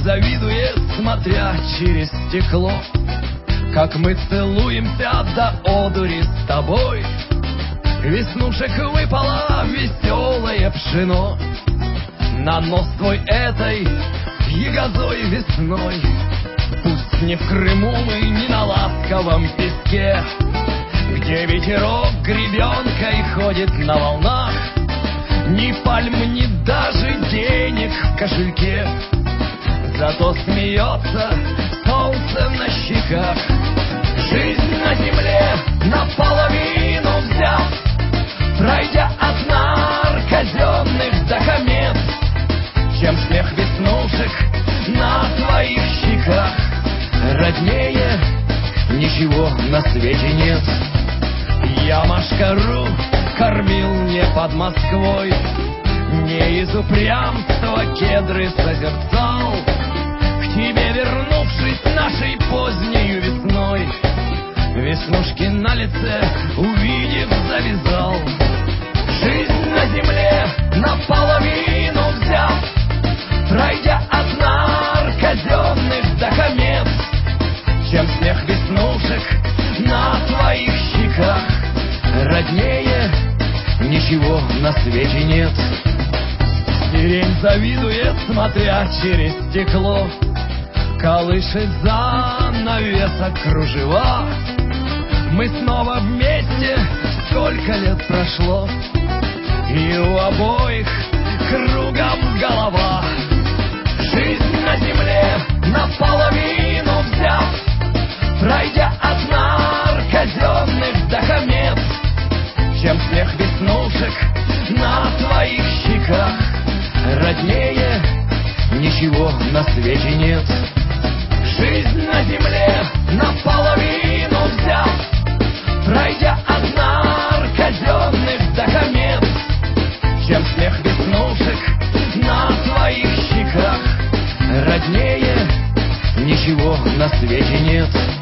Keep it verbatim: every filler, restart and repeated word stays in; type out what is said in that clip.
завидует, смотря через стекло, как мы целуемся до одури с тобой. Веснушек выпало веселое пшено на нос твой этой ягозой весной. Пусть не в Крыму мы, не на ласковом песке, где ветерок гребенкой ходит на волнах, ни пальм, ни даже денег в кошельке. Зато смеется солнце на щеках. Жизнь на земле наполовину взяв, пройдя от нар казенных до комет, чем смех веснушек на твоих щеках. Роднее ничего на свете нет. Я Машкару кормил не под Москвой, не из упрямства кедры созерцал. К тебе, вернувшись нашей позднею весной, веснушки на лице увидев, завязал. Жизнь на земле наполовину взяв, пройдя от нар казенных до комет, чем смех веснушек на твоих щеках. Роднее ничего на свете нет. Сирень завидует, смотря через стекло, колышет занавеса кружева. Мы снова вместе, сколько лет прошло, и у обоих кругом голова. Жизнь на земле наполовину взяв, пройдя от нар казенных до комет, чем смех веснушек на твоих щеках. Роднее ничего на свете нет. Жизнь на земле наполовину взяв, пройдя от нар казенных до комет, чем смех веснушек на твоих щеках. Роднее ничего на свете нет.